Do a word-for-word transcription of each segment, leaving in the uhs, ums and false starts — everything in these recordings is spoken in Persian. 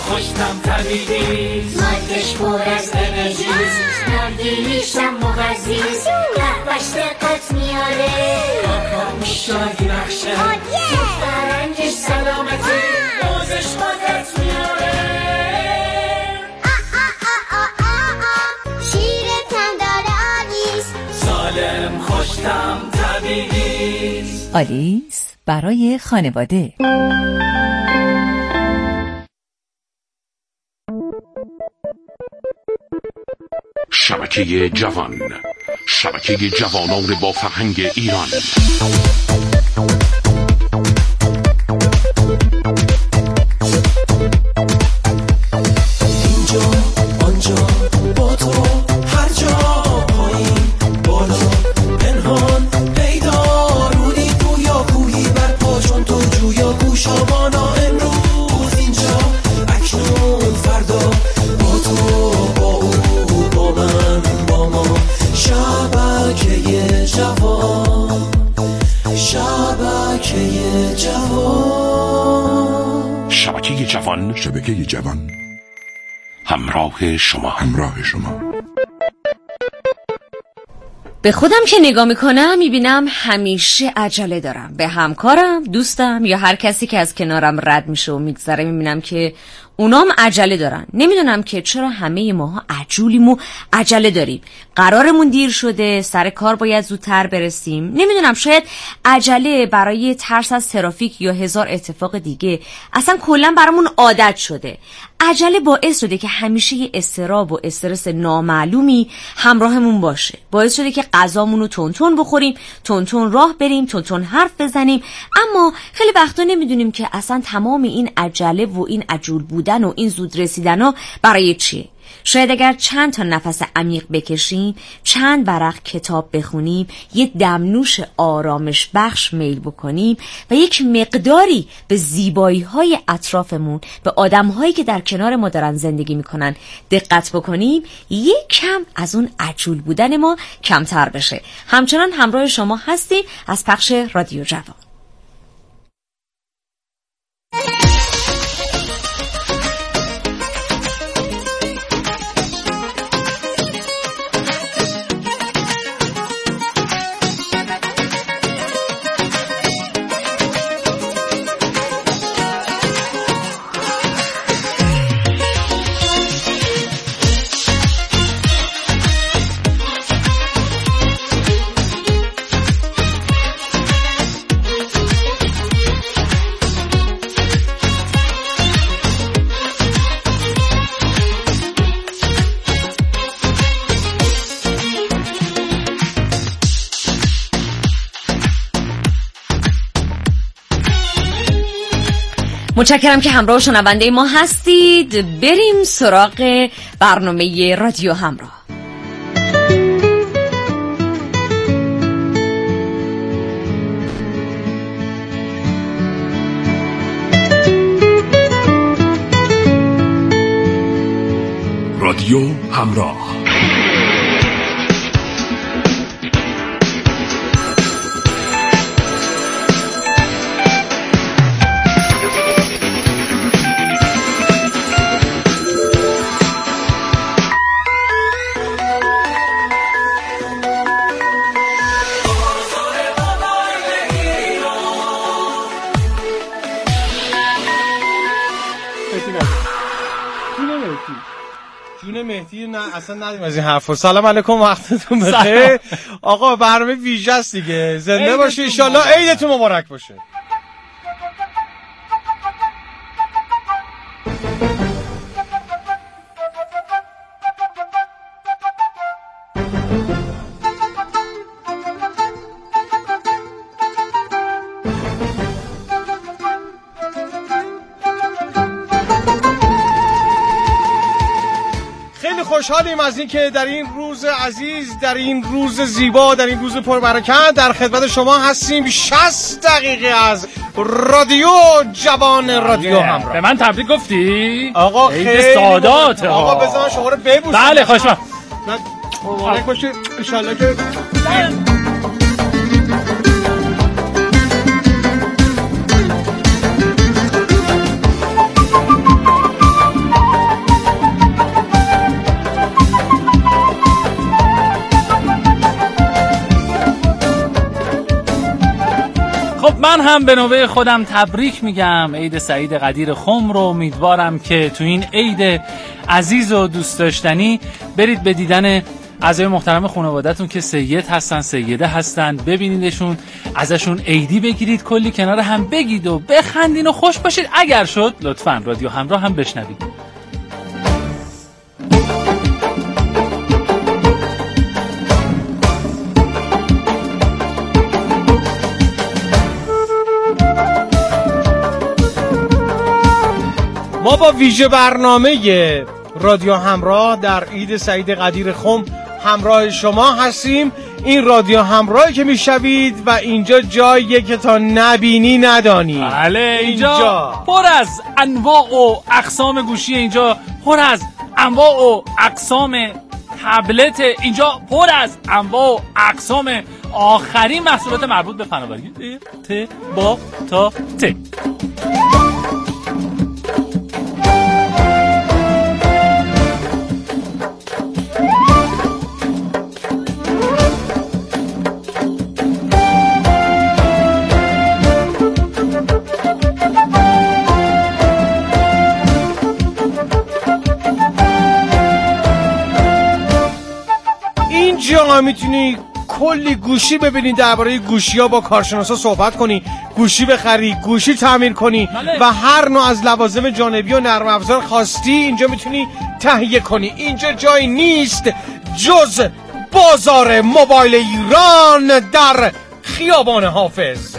خوشتم طبیعی مادش پر از انرژیست نرگیلیشم مغزیست قهوه‌اش دقت میاره آکاموش شادی بخشه فرنگش سلامتی موزش قدرت میاره شیرتم داره آلیس سالم خوشتم طبیعیست. آلیس برای خانواده. شبکه جوان، شبکه جوانان با فرهنگ ایران. اینجا آنجا با تو هر جا پایین بالا پنهان پیدا رودی گویا کوهی بر پا چون تو جویا گوشابانا امروز اینجا اکنون فردا با تو با او با من با ما شبکه جوان شبکه جوان شبکه جوان، شبکه جوان همراه شما همراه شما. به خودم که نگاه میکنم میبینم همیشه عجله دارم. به همکارم، دوستم یا هر کسی که از کنارم رد میشه و میگذره میبینم که اونام عجله دارن. نمیدونم که چرا همه ماها عجولیم و عجله داریم. قرارمون دیر شده، سر کار باید زودتر برسیم. نمیدونم، شاید عجله برای ترس از ترافیک یا هزار اتفاق دیگه اصلا کلا برامون عادت شده. عجله باعث شده که همیشه یه اضطراب و استرس نامعلومی همراهمون باشه. باعث شده که غذامون رو تون بخوریم، تون تون راه بریم، تون تون حرف بزنیم. اما خیلی وقتا نمیدونیم که اصلا تمام این عجله و این عجول بودن و این زود رسیدن ها برای چیه. شاید اگر چند تا نفس عمیق بکشیم، چند ورق کتاب بخونیم، یه دمنوش آرامش بخش میل بکنیم و یک مقداری به زیبایی های اطرافمون، به آدم هایی که در کنار ما دارن زندگی میکنن دقت بکنیم، یک کم از اون عجول بودن ما کمتر بشه. همچنان همراه شما هستیم از پخش رادیو جوان. متشکرم که همراه شنونده ما هستید. بریم سراغ برنامه رادیو همراه. رادیو همراه. جون مهدی نه اصلا ندیم از این حرفا. سلام علیکم، وقتتون بخیر. آقا برنامه ویژه است دیگه. زنده باشید ان شاء الله. عیدتون مبارک باشه. خوشحالیم از این که در این روز عزیز، در این روز زیبا، در این روز پربرکت در خدمت شما هستیم. شصت دقیقه از رادیو جوان رادیو همراه. به من تبریک گفتی؟ آقا خیلی سادات. آقا بذار شما رو ببوسم. بله خوشم. مبارک باشه ان شاء الله که من هم به نوبه خودم تبریک میگم عید سعید قدیر خم رو. امیدوارم که تو این عید عزیز و دوست داشتنی برید به دیدن اعضای محترم خانواده‌تون که سید هستن، سیده هستن، ببینیدشون، ازشون عیدی بگیرید، کلی کنار هم بگید و بخندین و خوش باشید. اگر شد لطفاً رادیو همراه هم بشنوید. ما با ویژه برنامه رادیو همراه در عید سعید قدیر خم همراه شما هستیم. این رادیو همراهی که میشوید و اینجا جاییه که تا نبینی ندانی. بله، اینجا, اینجا پر از انواع و اقسام گوشی، اینجا پر از انواع و اقسام تبلت، اینجا پر از انواع و اقسام آخرین محصولات مربوط به فناوری ت با تا ت. اینجا میتونی کلی گوشی ببینی، درباره گوشی ها با کارشناسا صحبت کنی، گوشی بخری، گوشی تعمیر کنی بله. و هر نوع از لوازم جانبی و نرم افزار خواستی اینجا میتونی تهیه کنی. اینجا جایی نیست جز بازار موبایل ایران در خیابان حافظ.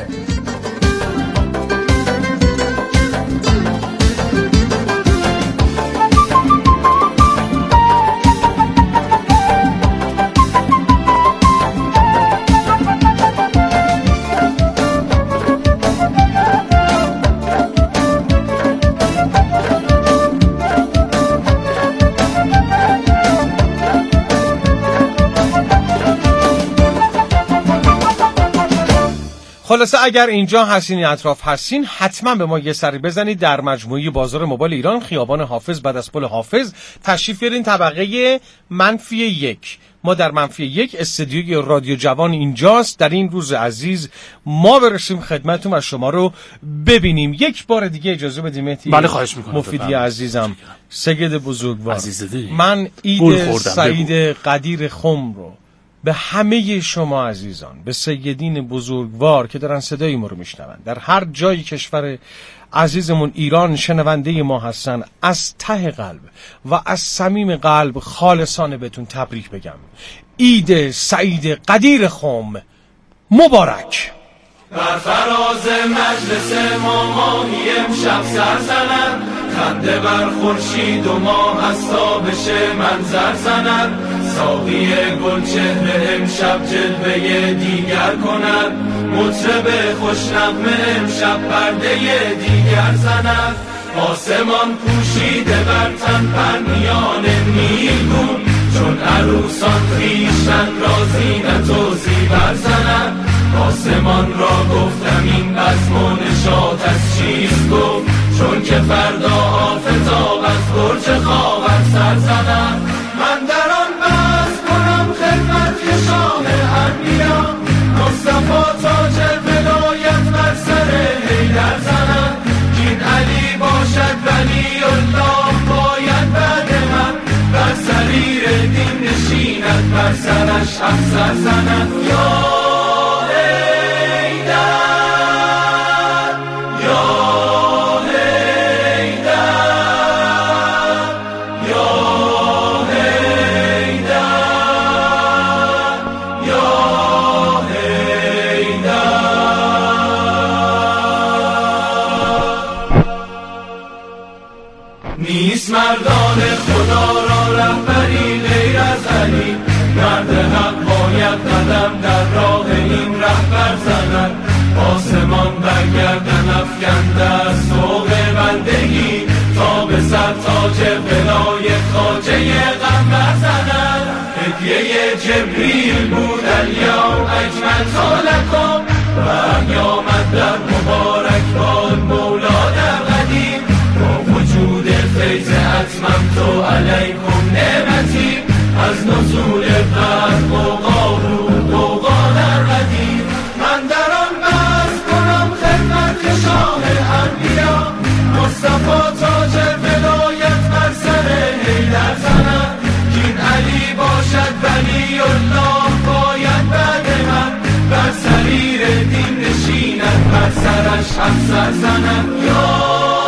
خلاصه اگر اینجا هستین، اطراف هستین، حتما به ما یه سری بزنید. در مجموعه بازار موبایل ایران خیابان حافظ بعد از پل حافظ تشریف بیارین طبقه منفی یک. ما در منفی یک استودیوی رادیو جوان اینجاست. در این روز عزیز ما برسیم خدمتتون و شما رو ببینیم. یک بار دیگه اجازه بدیم مهدی. بله خواهش میکنم. مفیدی عزیزم، سید بزرگوار، عزیزدی. من عید سعید قدیر خم رو به همه شما عزیزان، به سیدین بزرگوار که دارن صدای ما رو میشنون، در هر جای کشور عزیزمون ایران شنونده ما هستن، از ته قلب و از صمیم قلب خالصانه بهتون تبریک بگم. عید سعید قدیر خم مبارک. بر فراز مجلس ما ماهی امشب سر زند، خنده بر خورشید و ماه از تابش منظر زند. ساقی گل چهره امشب جلوه دیگر کند، مطرب خوشنغمه امشب پرده دیگر زند. آسمان پوشیده بر تن پرنیان نیلگون، چون عروسان خویشتن را زینت و زیور زند. آسمان را گفتم این بزم و نشاط از چیست گفت، چون که فردا آفتاب از برج خاور سر زند. من در آن بزم کنم خدمت که شاه انبیا، مصطفی تاج ولایت بر سر حیدر زند. این علی باشد ولی الله باید بعد من، بر سریر دین نشیند بر سرش افسر زند. یا مردان خدا را رهبری غیر از علی، مرد حق باید قدم در راه این رهبر زند. آسمان برگردن افکنده از سوق بندگی، تا به سر تاج ولایت خواجه قنبر زند. هدیه جبریل بود الیوم اجملت لکم، و قیامت در مبارک باد مولا در قدیم. با وجود فیض اتمم تو علیکم نعمتی، از نزول قدر قوقا بود قوقا در قدیم. من در آن بزم کنم سر زند یا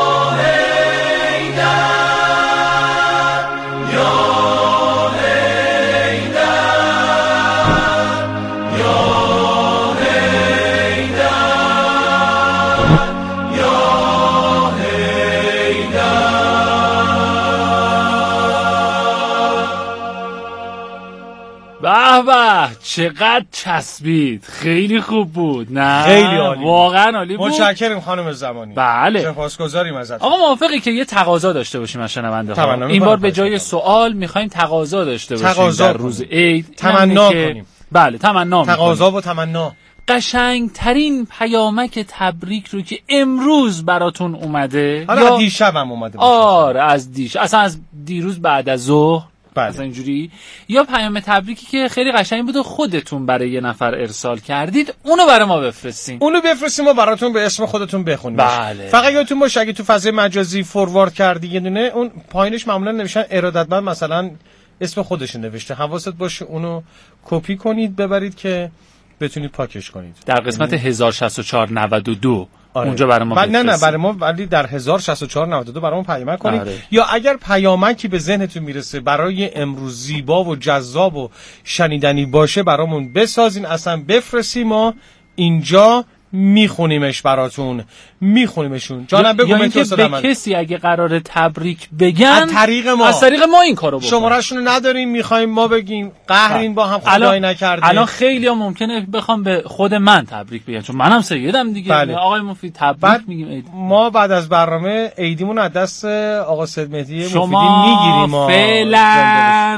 به به چقدر چسبید، خیلی خوب بود. نه خیلی عالی، واقعا عالی بود. متشکرم خانم زمانی. بله سپاسگزاریم ازت. آقا موافقی که یه تقاضا داشته باشیم از شنونده ها؟ این بار به جای سوال میخوایم تقاضا داشته باشیم تقاضا در روز عید، تمنا کنیم. بله تمنا تقاضا و تمنا. قشنگترین پیامک تبریک رو که امروز براتون اومده، حالا یا دیشب هم اومده باشه. آره از دیش اصلا از دیروز بعد از ظهر، بله. اصلا اینجوری، یا پیام تبریکی که خیلی قشنگ بود و خودتون برای یه نفر ارسال کردید، اونو برای ما بفرستین. اونو بفرستیم و براتون به اسم خودتون بخونیم. بله. فقط یادتون باشه اگه تو فضای مجازی فوروارد کردی یه دونه، اون پایینش معمولا نوشتن ارادتمند، مثلا اسم خودش نوشته، حواست باشه اونو کپی کنید ببرید که بتونید پاکش کنید. در قسمت هزار و شصت و چهار نود و دو آره. اونجا برای ما نه نه برای ما، ولی در هزار و شصت و چهار نود و دو برای ما پیامک کنید. آره. یا اگر پیامکی به ذهنتون میرسه برای امروز زیبا و جذاب و شنیدنی باشه برامون بسازین، اصلا بفرستیم، ما اینجا میخونیمش براتون، میخونیمشون. جانم بگو مهدی به من. کسی اگه قراره تبریک بگن از طریق ما از طریق ما این کارو بکنن. شماره‌شون نداریم، میخوایم ما بگیم قهرین با هم خدای نکرده. الان خیلی‌ها ممکنه بخوام به خود من تبریک بگن، چون منم سیدم دیگه. بله. آقای مفید تبریک میگیم عید. ما بعد از برنامه عیدیمون از دست آقا سید مهدی مفیدی میگیریم. ما فعلا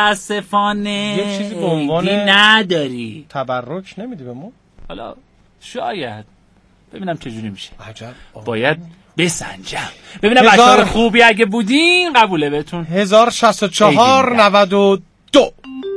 متاسفانه یه چیزی به عنوان نداری. تبرک نمیدی به ما؟ حالا شاید ببینم چجوری میشه. عجب. باید بسنجم ببینم بچه‌ها خوبی اگه بودین قبوله بهتون. هزار و شصت و چهار نود و دو.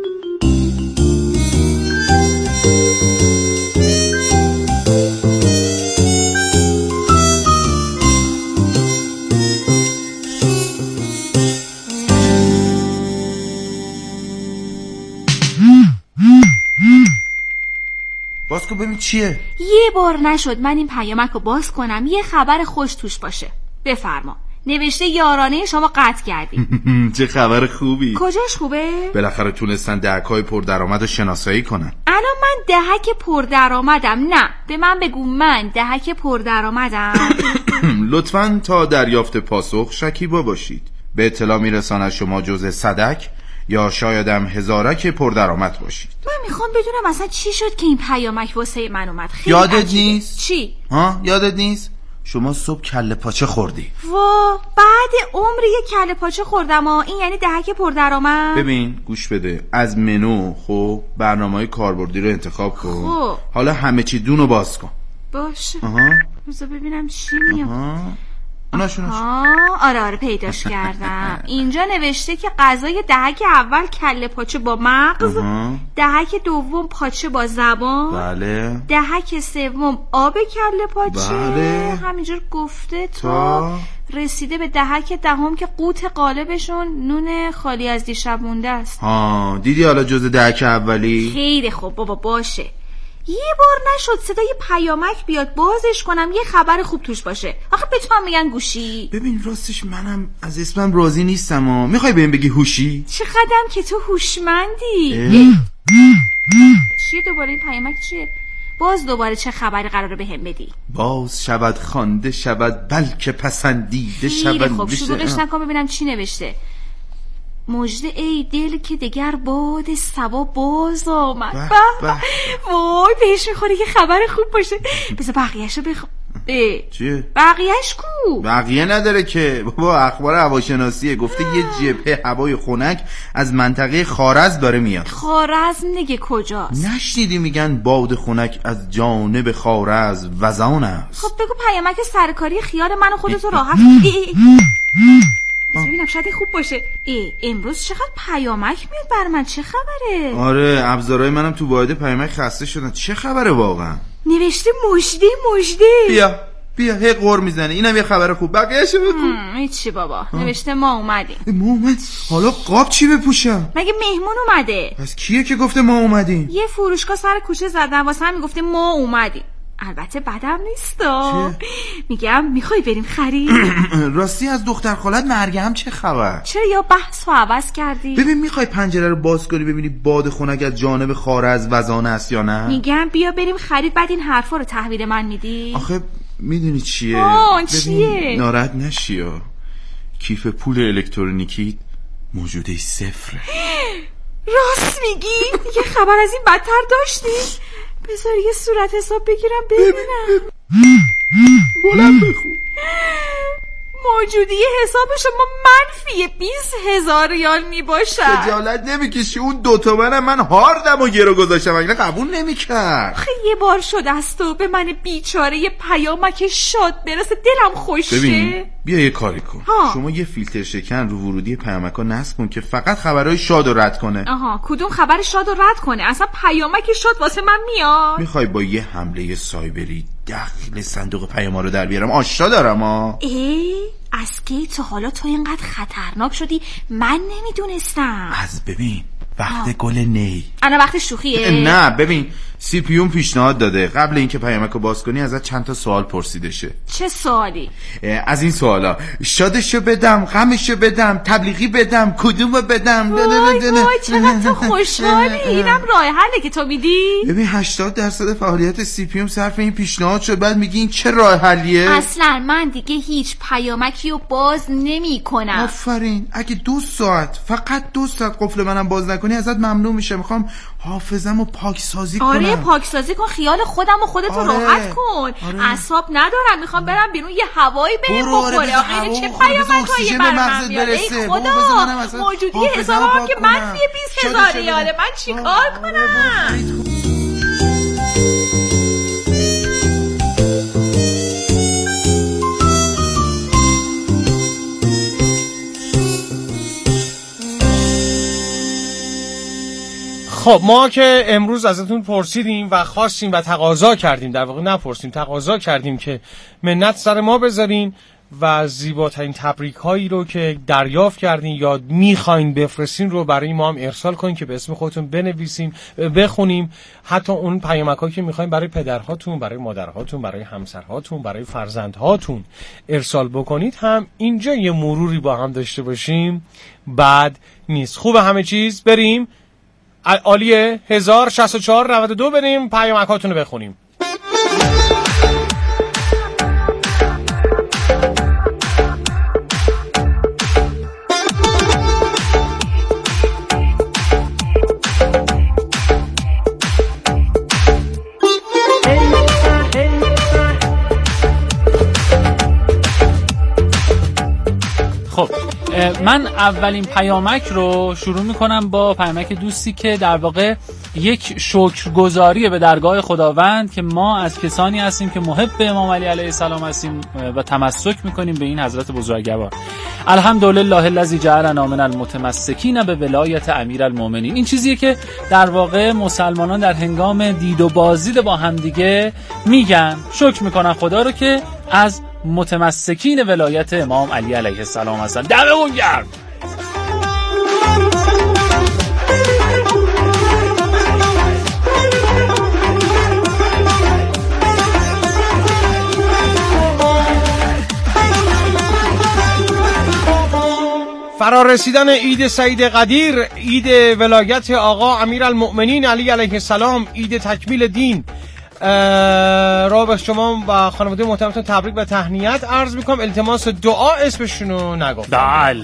باز کن ببین چیه. یه بار نشد من این پیامک رو باز کنم یه خبر خوش توش باشه. بفرما. نوشته یارانه شما قطع کردیم. چه خبر خوبی. کجاش خوبه؟ بالاخره تونستن دهک‌های پردرآمد رو شناسایی کنن. الان من دهک پردرآمدم. نه به من بگو من دهک پردرآمدم. لطفاً تا دریافت پاسخ شکیبا باشید. به اطلاع میرساند شما جزء صدک یا شایدم هزارک پردرآمد باشید. من میخوام بدونم اصلا چی شد که این پیامک واسه من اومد. خیلی یادت عجیبه. نیست؟ چی؟ ها یادت نیست؟ شما صبح کله پاچه خوردی. وا بعد عمر یه کله پاچه خوردم ها. این یعنی دهک پردرآمد؟ ببین گوش بده، از منو خب برنامه‌های کاربردی رو انتخاب کن. خب حالا همه چی دونو باز کن. باشه. آها. بذار ببینم چی میاد. اوناشونش. آره آره پیداش کردم. اینجا نوشته که غذای دهک اول کله پاچه با مغز، دهک دوم پاچه با زبان، بله، دهک سوم آب کله پاچه. بله. همینجور گفته تا رسیده به دهک دهم که قوت قالبشون نون خالی از دیشب مونده است. ها دیدی حالا جزء دهک اولی؟ خیلی خوب بابا باشه. یه بار نشد صدای پیامک بیاد بازش کنم یه خبر خوب توش باشه. آخه به تو هم میگن گوشی. ببین راستش منم از اسمم راضی نیستم ها. میخوای بهم بگی هوشی؟ چقدرم که تو هوشمندی. چیه دوباره این پیامک چیه؟ باز دوباره چه خبری قراره بهم بدی؟ باز شود خوانده شود بلکه پسندیده شود. خب شروعش نکن ببینم چی نوشته. مژده ای دل که دگر باد صبا باز آمد. به به وای پیش میخوره که خبر خوب باشه. بذار بقیه‌شو بخ چیه؟ بقیه‌اش کو؟ بقیه نداره که بابا، اخبار هواشناسیه. گفته یه جبهه هوای خنک از منطقه خوارزم داره میاد. خوارزم نگه کجاست؟ نشنیدی میگن باد خنک از جانب خوارزم وزان است. خب بگو پیامک سرکاری خیال منو خودتو راحت. ببینم شاید خوب باشه. ای امروز چقدر پیامک میاد بر من، چه خبره؟ آره ابزارهای منم تو واحد پیامک خسته شدن. چه خبره واقعا؟ نوشته مژده مژده. بیا بیا هی قور میزنه. اینم یه خبر خوب. بقیه‌شو بگو. هیچی بابا. ها. نوشته ما اومدیم. ما اومد. حالا قاب چی بپوشم؟ مگه مهمون اومده؟ پس کیه که گفته ما اومدیم؟ یه فروشگاه سر کوچه زدن واسه همین گفته ما اومدیم. البته بدم نیستا. میگم میخوای بریم خرید؟ راستی از دختر خالت مریم چه خبر؟ چرا یا بحث رو عوض کردی؟ ببین میخوای پنجره رو باز کنی ببینی باد خنک از جانب خاره از وزانه است یا نه؟ میگم بیا بریم خرید بعد این حرفا رو تحویل من میدی؟ آخه میدونی چیه؟ آه چیه؟ ناراحت نشی ها. کیف پول الکترونیکی موجوده صفره. راست میگی؟ یه خبر از این بدتر داشتی؟ بذار یه صورت حساب بگیرم ببینم. بلند بخون. موجودی حساب شما منفی بیست هزار ریال میباشد. خجالت نمیکشی؟ اون دوتا منم من هاردم و گرو گذاشتم اگه قبول نمیکرد. خیلی یه بار شد از تو به من بیچاره یه پیامک شاد برسه دلم خوشه. ببین بیا یه کاری کن ها. شما یه فیلتر شکن رو ورودی پیامک ها نصب کن که فقط خبرهای شاد رو رد کنه. آها کدوم خبر شاد رو رد کنه؟ اصلا پیامک شاد واسه من میاد؟ میخوای با یه حمله سایبری داخل صندوق پیاما رو در بیارم؟ آشا دارم ها. ای از کی تا حالا تو اینقدر خطرناک شدی من نمیدونستم. از ببین وقت گل نی. انا وقت شوخیه؟ نه ببین سی پی یو پیشنهاد داده قبل اینکه پیامک رو باز کنی ازت چند تا سوال پرسیده شه. چه سوالی؟ از این سوالا شادشو بدم غمشو بدم تبلیغی بدم کدومو بدم؟ وای وای چقدر تو خوشحالی. اینم راه حله که تو میدی؟ ببین هشتاد درصد فعالیت سی پی یو صرف این پیشنهاد شد بعد میگی این چه راه حلیه؟ اصلا من دیگه هیچ پیامکی رو باز نمی کنم. آفرین. اگه دو ساعت فقط دو ساعت قفل منم باز نکنی ازت ممنون میشه. میخوام حافظه‌مو پاکسازی کنم. آره پاکسازی کن خیال خودم و خودتو آره. راحت کن. اعصاب آره. ندارم میخوام برم بیرون یه هوایی بهم بخوره. آخه چه پیامکایی برام میاد؟ ای خدا موجودی حسابم که منفی بیست هزار ریاله من چیکار کنم؟ خب ما که امروز ازتون پرسیدیم و خواستیم و تقاضا کردیم، در واقع نپرسیم تقاضا کردیم که منت سر ما بذارین و زیباترین تبریک هایی رو که دریافت کردین یا میخواین بفرستین رو برای ما هم ارسال کنین که به اسم خودتون بنویسیم بخونیم. حتی اون پیامک هایی که میخواین برای پدرهاتون، برای مادرهاتون، برای همسرهاتون، برای فرزندهاتون ارسال بکنید هم اینجا یه مروری با هم داشته باشیم بد نیست. خوبه همه چیز؟ بریم عالیه. هزار و شصت و چهار نود و دو بریم پیامکاتون رو بخونیم. خب من اولین پیامک رو شروع میکنم با پیامک دوستی که در واقع یک شکرگزاریه به درگاه خداوند که ما از کسانی هستیم که محب امام علی علیه السلام هستیم و تمسک میکنیم به این حضرت بزرگوار. الحمدلله الذی جعلنا من المتمسکین به ولایت امیرالمؤمنین. این چیزیه که در واقع مسلمانان در هنگام دید و بازدید با همدیگه میگن، شکر میکنن خدا رو که از متمسکین ولایت امام علی علیه السلام هستن. دممون گرم. فرارسیدن عید سعید قدیر، عید ولایت آقا امیرالمؤمنین علی علیه السلام، عید تکمیل دین را به شما و خانواده محترمتون تبریک و تهنیت عرض میکنم. التماس دعا اسمشونو نگفتم. بله.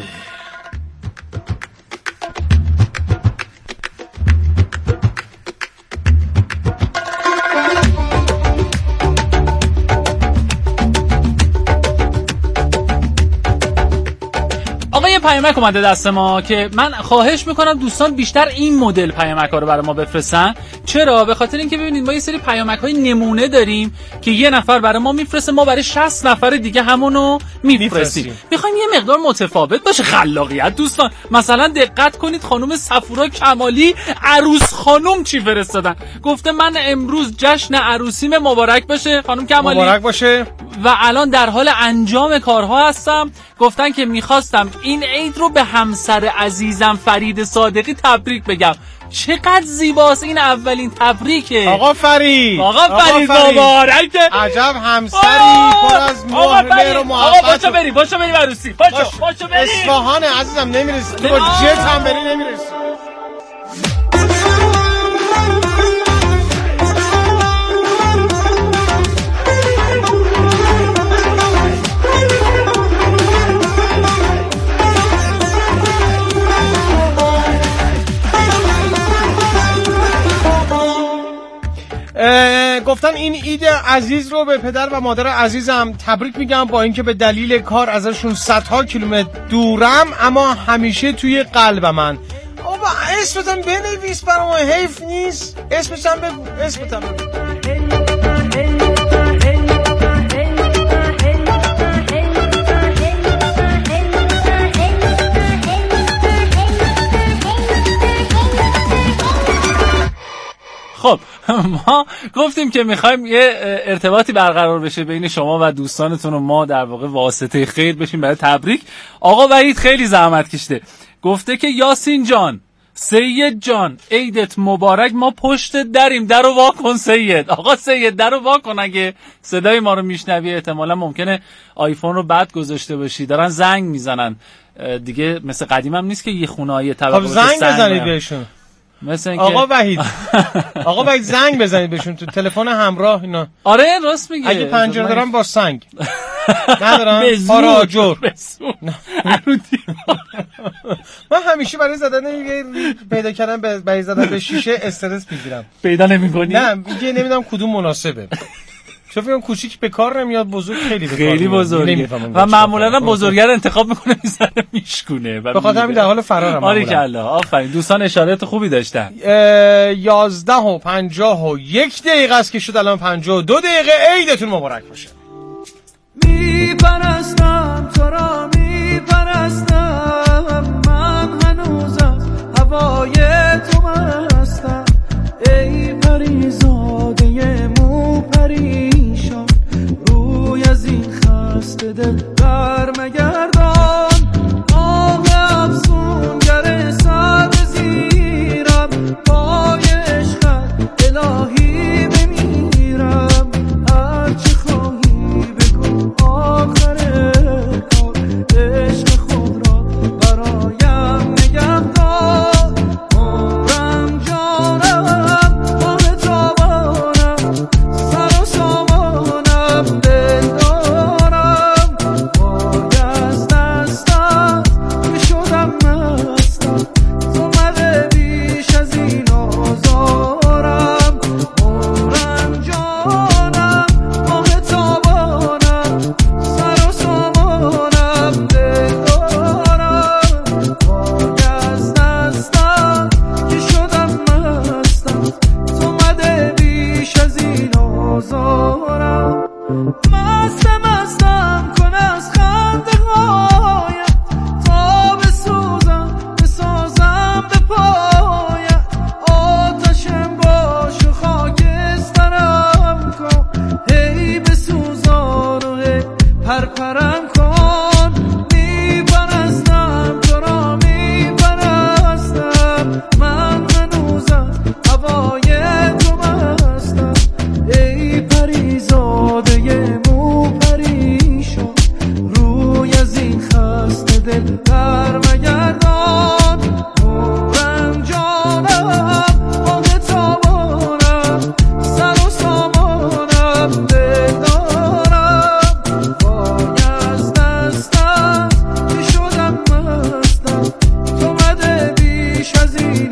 پیامک اومده دست ما که من خواهش میکنم دوستان بیشتر این مدل پیامک ها رو برای ما بفرستن. چرا؟ به خاطر اینکه ببینید ما یه سری پیامک های نمونه داریم که یه نفر برای ما میفرسته، ما برای شصت نفر دیگه همونو میفرستیم. میخوایم یه مقدار متفاوت باشه خلاقیت دوستان. مثلا دقت کنید خانم صفورا کمالی عروس خانم چی فرستادن. گفته من امروز جشن عروسیم مبارک باشه. خانم کمالی مبارک باشه. و الان در حال انجام کارها هستم. گفتن که میخواستم این عید رو به همسر عزیزم فرید صادقی تبریک بگم. چقدر زیباست، این اولین تبریکه. آقا فرید آقا فرید مبارکه. عجب همسری پر از مهر و محبت. آقا باشو بری باشو بری عروسی باشو باش. باشو بری اصفهان عزیزم نمیرسی تو با جت هم بری نمیرسی. گفتن این عید عزیز رو به پدر و مادر عزیزم تبریک میگم، با اینکه به دلیل کار ازشون صدها کیلومتر دورم اما همیشه توی قلب من. بابا اسمتم بنویس برام، حیف نیست؟ اسمتم بگو، اسمتم بگو. خب ما گفتیم که میخوایم یه ارتباطی برقرار بشه بین شما و دوستانتون و ما در واقع واسطه خیر بشیم برای تبریک. آقا وحید خیلی زحمت کشیده، گفته که یاسین جان، سید جان، عیدت مبارک، ما پشت دریم، درو وا کن سید. آقا سید درو وا کن، اگه صدای ما رو میشنوی احتمالا ممکنه آیفون رو بد گذاشته باشی، دارن زنگ میزنن دیگه، مثل قدیم هم نیست که یه خونه طبقه. خب زنگ بزنید بهشون مثلا اینکه آقا وحید آقا وحید زنگ بزنید بهشون تو تلفن همراه اینا. آره راست میگه، اگه پنجره دارم با سنگ ندارم پاراجر. من همیشه برای زدن یه پیدا کردن برای زدن به شیشه استرس میگیرم. پیدا نمی‌کنی؟ نه میگه نمیدونم کدوم مناسبه. چون فکر کنم کوچیک به کار نمیاد، بزرگ خیلی به کار خیلی بزرگه و معمولا هم بزرگتر انتخاب میکنه میذاره میشکونه. به خاطر همین در حال فرارم. آریکلا آفرین، دوستان اشارات خوبی داشتن. یازده و پنجاه و یک دقیقه است که شد الان پنجاه و دو دقیقه. عیدتون مبارک باشه. میپرستم تو را میپرستم، من هنوز از هوای تو مستم. ای پریزاده مو پریشان، روی از این خسته دل برمگردان. آه افسونگر سر زیرم، پای عشقت الهی بمیرم. هرچی خواهی بگو آخر کار، عشق خود را برایم نگهدار. عمرم جانم ماه تابانم، سر و سامانم دل دارم. وای از دستت که شدم مستم، تو مده بیش از این آزارم. عمرم جانم ماه تابانم، سر و سامانم دل دارم. وای از دستت که شدم مستم، تو مده بیش از این آزارم. مست مستم کن از خنده هایت، تا بسوزم بسازم به پایت. آتشم باش و خاکسترم کن، هی بسوزان و هی پرپرم کن. میپرستم تو را میپرستم، من هنوزم هوای تو مستم. ای پریزاده مو پریشان، روی از این خسته دل برمگردان. عمرم جانم ماه تابانم، سر و سامانم دل دارم. وای از دستت که شدم مستم، تو مده بیش از این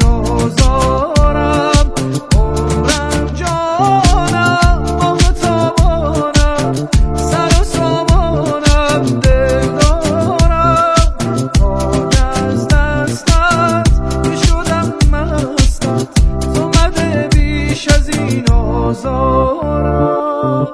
آزارم. عمرم جانم ماه تابانم، سر و سامانم دل دارم. وای از دستت که شدم مستم، تو مده بیش از این آزارم.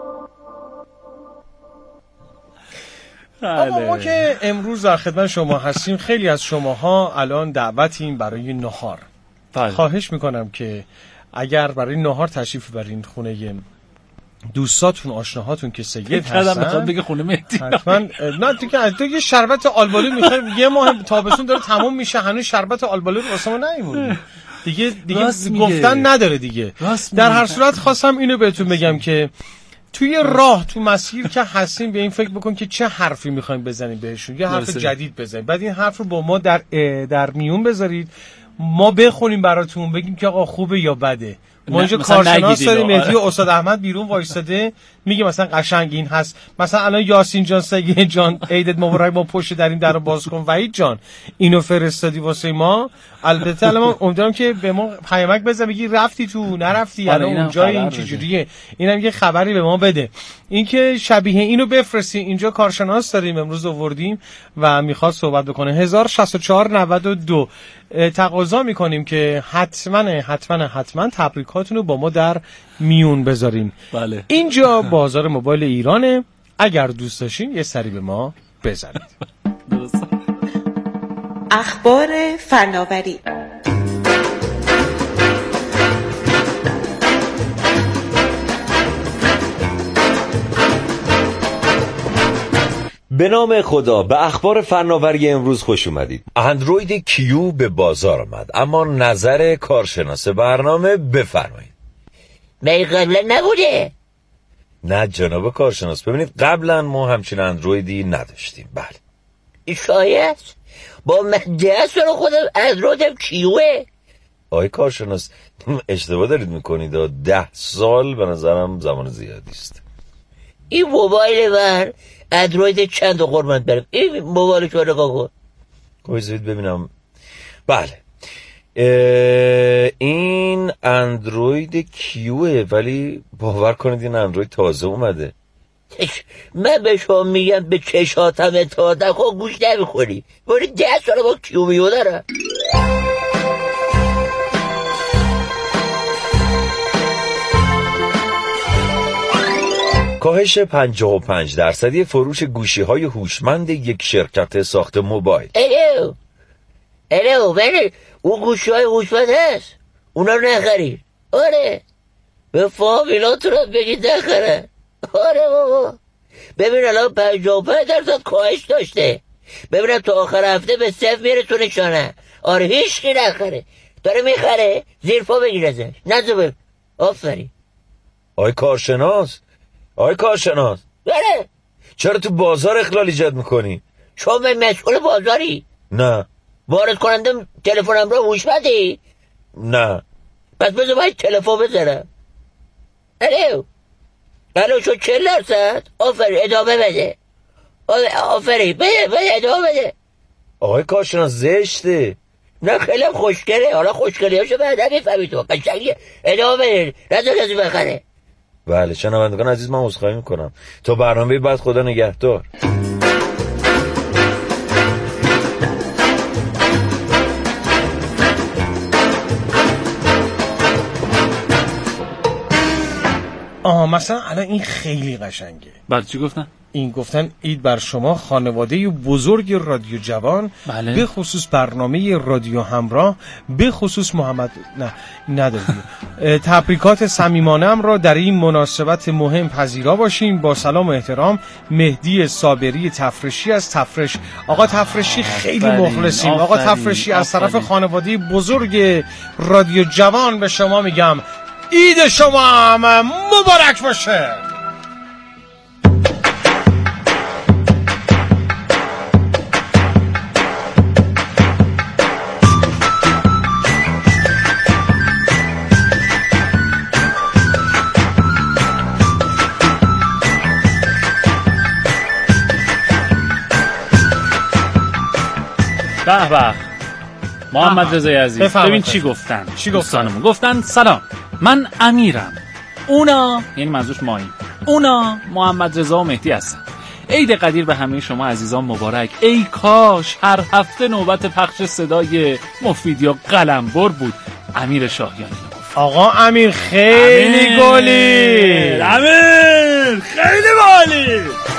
اما ما که امروز در خدمت شما هستیم، خیلی از شماها الان دعوتیم برای نهار. بله. خواهش میکنم که اگر برای نهار تشریف برین خونه دوستاتون آشناهاتون که سید هستن میخواد بگه خونه مهدی حتما نه تو که تو یه شربت آلبالو میخوایم یه ماه تابستون داره تموم میشه هنوز شربت آلبالو واسه ما نیومده دیگه دیگه گفتن نداره دیگه. در هر صورت خواستم اینو بهتون بگم که توی راه تو مسیر که هستیم به این فکر بکن که چه حرفی میخوایم بزنیم بهشون، یه حرف جدید بزنیم، بعد این حرف رو با ما در در میون بذارید، ما بخونیم براتون بگیم که آقا خوبه یا بده. ما اینجا کارشناس داریم، مهدی و استاد احمد بیرون وایساده میگه مثلا قشنگ این هست، مثلا الان یاسین جان سگی جان عیدت مبارک با پشت در این درو باز کن وحید جان اینو فرستادی واسه ما. البته الان امیدوارم که به ما پیامک بزن بگی رفتی تو نرفتی الان اونجا این چجوریه، اینم یه خبری به ما بده. اینکه شبیه اینو بفرستی، اینجا کارشناس داریم امروز آوردیم و میخواد صحبت بکنه. هزار و شصت و چهار نود و دو تقاضا میکنیم که حتما حتما حتما تبریکاتونو با ما در میون بذارین. بله. اینجا بازار موبایل ایرانه، اگر دوست داشتین یه سری به ما بزنید. اخبار فناوری. به نام خدا، به اخبار فناوری امروز خوش اومدید. اندروید کیو به بازار آمد، اما نظر کارشناس برنامه بفرمایید. مگه قبلا نبوده؟ نه جناب کارشناس، ببینید قبلا ما همچین اندرویدی نداشتیم. بله این شایع با من ده سال خودم اندرویدم کیوه. آقای کارشناس اشتباه دارید میکنید، ده سال به نظرم زمان زیادی است. این موبایل من اندروید چند قربان برم، این موبایل که نگاه کن. بذارید ببینم. بله این اندروید کیوه، ولی باور کنید این اندروید تازه اومده. من به شما میگم به چشاتم تازه خود گوش نمیخوری، ولی ده ساله با کیو میو دارم. کاهش پنجاه و پنج درصدی فروش گوشی‌های هوشمند یک شرکت ساخت موبایل. الو الو بله اون گوشی‌های هوشمند هست، اونا رو نخرید. آره به فامیلاتون رو بگید نخره. آره بابا ببین الان پنجاه و پنج درصد کاهش داشته، ببینم تا آخر هفته به صفر میره تو نشانه. آره هیچ کی نخره، داره میخره زیر پا بگیر ازش نزو. آفرین. آی کارشناس آی کارشناس بله چرا تو بازار اخلال ایجاد میکنی؟ چون من مسئول بازاری؟ نه. وارد کنندم تلفنم رو هوشمندی؟ نه. پس بذار باید تلفن بزنم. الو الو شد چهل درصد. آفرین ادامه بده. آفرین بده بده ادامه بده. آقای کارشناس زشته. نه خیلی خوشگله، حالا خوشگلی هاشو بعد نمیفهمی تو. قشنگه ادامه بده نذار کسی بخره. بله شنوندگان عزیز من عذرخواهی میکنم تا برنامه بعد. خدا نگهدار. آها مثلا الان این خیلی قشنگه. بله چی گفتن؟ این گفتن عید بر شما خانواده بزرگ رادیو جوان. بله. به خصوص برنامه رادیو همراه، به خصوص محمد نه نداریم تبریکات صمیمانه‌ام را در این مناسبت مهم پذیرا باشیم. با سلام و احترام مهدی صابری تفرشی از تفرش. آقا تفرشی خیلی مخلصیم. آقا تفرشی از طرف خانواده بزرگ رادیو جوان به شما میگم عید شما هم مبارک باشه. به به محمد رضای عزیز ببین چی گفتن. چی گفتن؟ گفتن سلام من امیرم، اونا یعنی منظورش ماییم، اونا محمد رضا و مهدی هستن. عید قدیر به همه شما عزیزان مبارک. ای کاش هر هفته نوبت پخش صدای مفید یا قلمبر بود. امیر شاهیانی. آقا امیر خیلی گلی. امیر خیلی بالی.